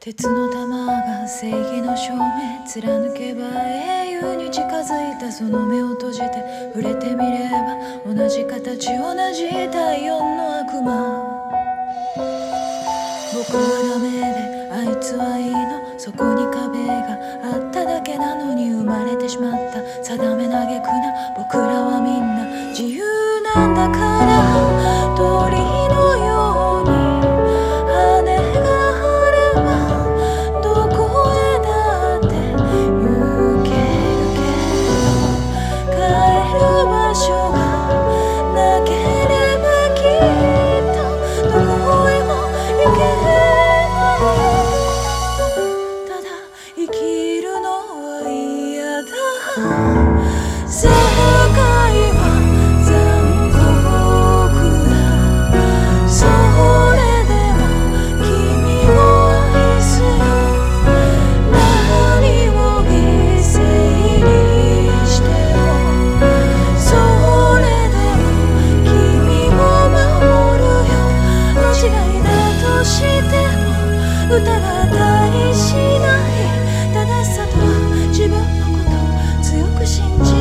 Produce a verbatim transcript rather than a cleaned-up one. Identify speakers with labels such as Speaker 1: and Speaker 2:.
Speaker 1: 鉄の玉が正義の証明貫けば英雄に近づいた。その目を閉じて触れてみれば同じ形同じ体温の悪魔。僕はダメであいつはいいの。そこに壁があっただけなのに生まれてしまった。定め嘆くな、僕らはみんな自由なんだから。鳥のように羽があればどこへだって行けるけど、帰る場所がなければきっとどこへも行けない。ただ生きるのは嫌だ。世界は残酷だ。それでも君を愛すよ。何を犠牲にしてもそれでも君を守るよ。間違いだとしても疑ったりしない。正しさとは自分のことを強く信じ